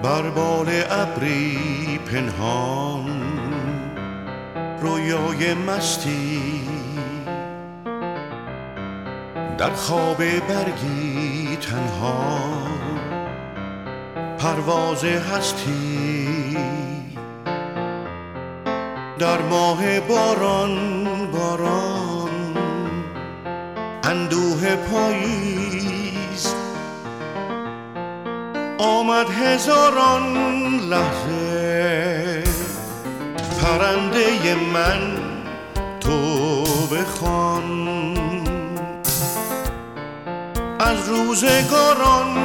بر بال ابری پنهان رویای مستی، در خواب برگی تنها پرواز هستی، در ماه باران باران اندوه پاییز، آمد هزاران لحظه پرنده من تو بخوان، از روزگاران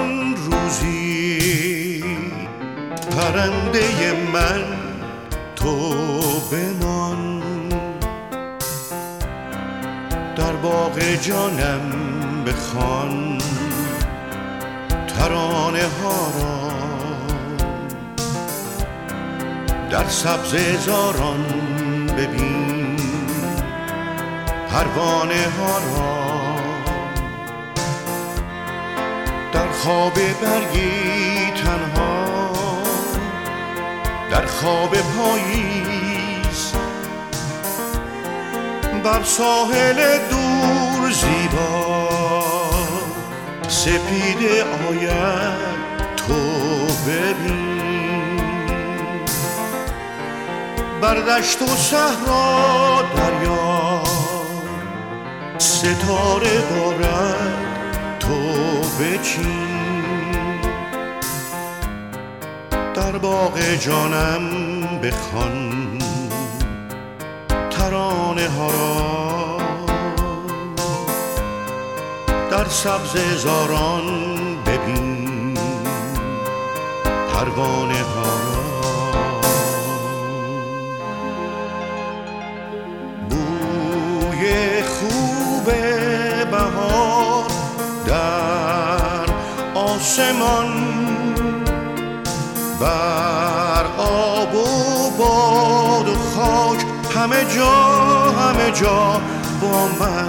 روزی پرنده من تو بمان، در باغ جانم بخوان ترانه ها را، در سبز زاران ببین پروانه ها را، در خواب برگی تنها در خواب پاییز، بر ساحل دور زیبا سپیده آید تو ببین، بر دشت و صحرا دریا ستاره بارد تو بچین، در باغ جانم بخوان ترانه ها را، در سبز زاران ببین پروانه ها را، بوی خوب بهار در آسمان، بر آب و باد و خاک همه جا با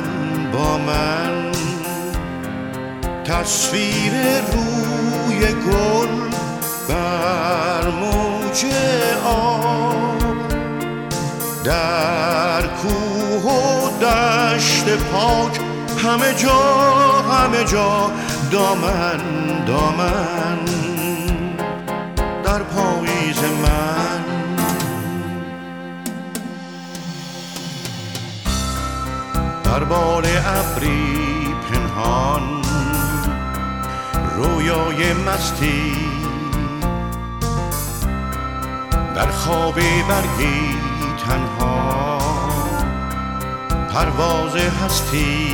من تصویر روی گل بر موج آب، در کوه و دشت پاک همه جا دامن در پاییز من، در بال ابری پنهان رویای مستی، در خواب برگی تنها پرواز هستی،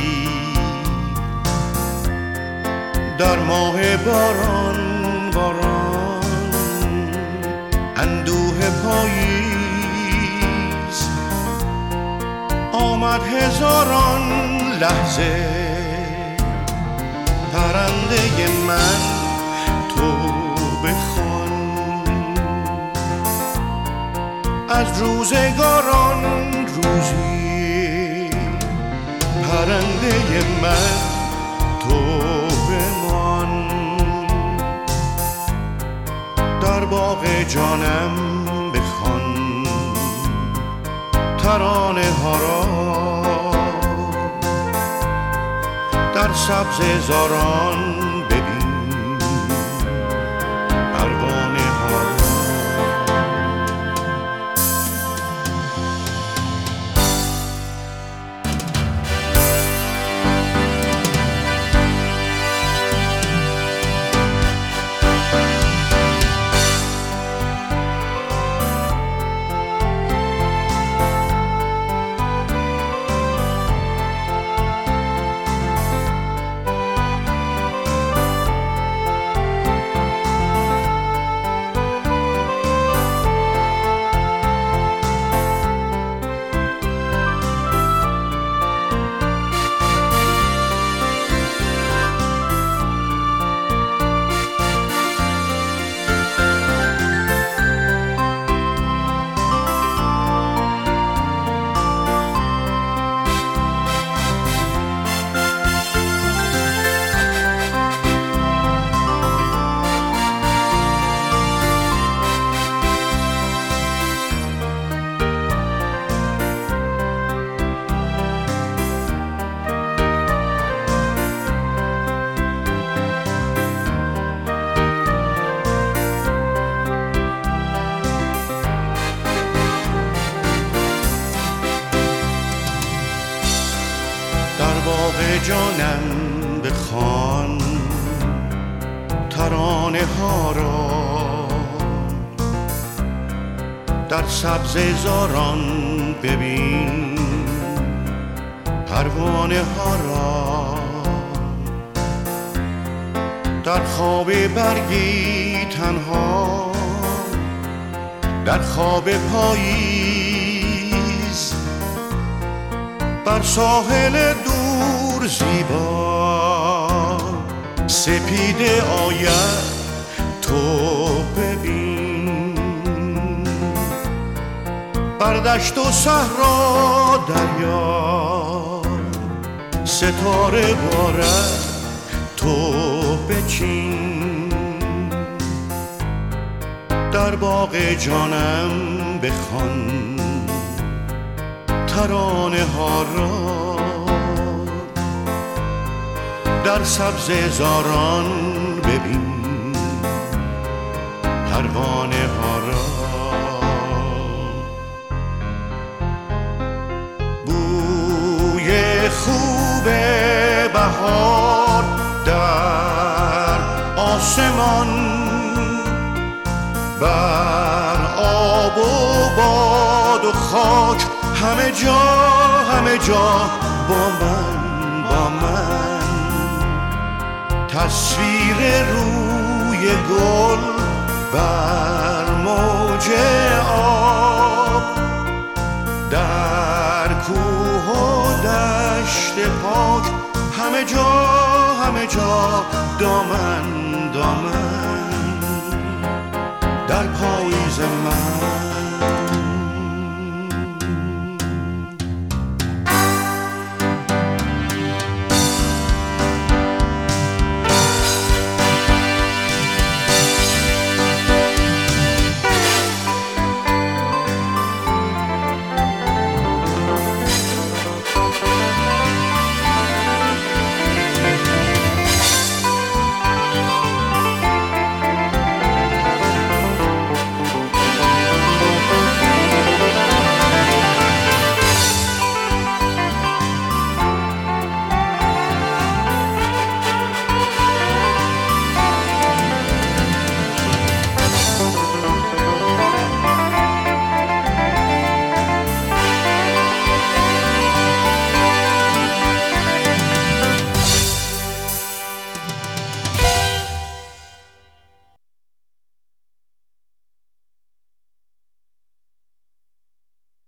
در ماه باران اندوه پاییز، آمد هزاران لحظه پرنده من تو بخوان، از روزگاران روزی پرنده من تو بمان، در باغ جانم بخوان ترانه ها را، در سبز زاران ببین پروانه ها را. بخوان ترانه ها را در سبزه زاران ببین پروانه ها را در خواب برگی تنها در خواب پاییز بر ساحل دور زیبا سپیده آید تو ببین بر دشت و صحرا دریا ستاره بارد تو بچین در باغ جانم بخوان ترانه ها را در سبزه زاران ببین پروانه ها را بوی خوب بهار در آسمان بر آب و باد و خاک همه جا با من تصویر روی گل بر موج آب در کوه و دشت پاک همه جا دامن در پاییز من